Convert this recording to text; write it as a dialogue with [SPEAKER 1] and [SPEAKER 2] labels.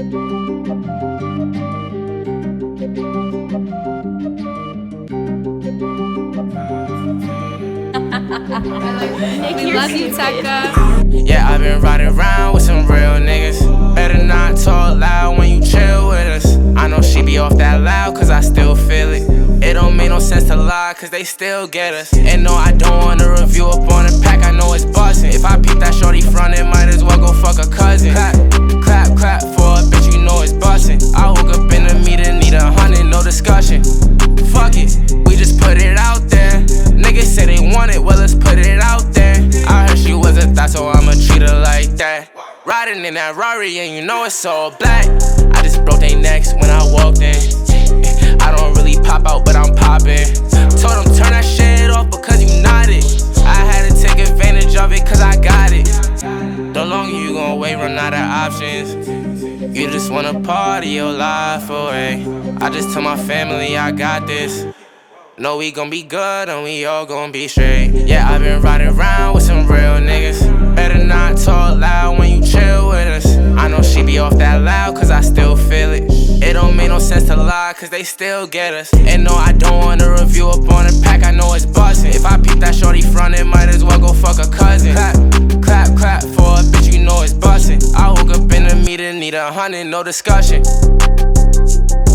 [SPEAKER 1] We love you, Tekka.
[SPEAKER 2] Yeah, I've been riding around with some real niggas. Better not talk loud when you chill with us. I know she be off that loud, cause I still feel it. It don't make no sense to lie, cause they still get us. And no, I don't wanna review up on the pack, I know it's bustin'. If I peep that shorty front, it might as well go fuck a cousin. Clap, clap, clap for a bitch, you know it's bustin'. I woke up in the meeting, need 100, no discussion. Fuck it, we just put it out there. Niggas say they want it, well let's put it out there. I heard she was a thot, so I'ma treat her like that. Riding in that Rari and you know it's all black. I just broke they necks when I walked in. I don't really pop out, but I'm poppin'. Told them turn that shit off because you nodded. I had to take advantage of it cause I got it. The longer you gon' wait, run out of options. You just wanna party your life away. I just tell my family I got this. Know we gon' be good and we all gon' be straight. Yeah, I've been riding around with some real niggas. Better not talk loud when you chill with us. I know she be off that loud cause I still feel it. It don't make no sense to lie cause they still get us. And no, I don't wanna review up on the pack, I know it's bustin'. If I peep that shorty front, it might as well go fuck a cousin. Clap, clap, clap for a bitch, you know it's bustin'. I woke up in the meeting, need 100, no discussion.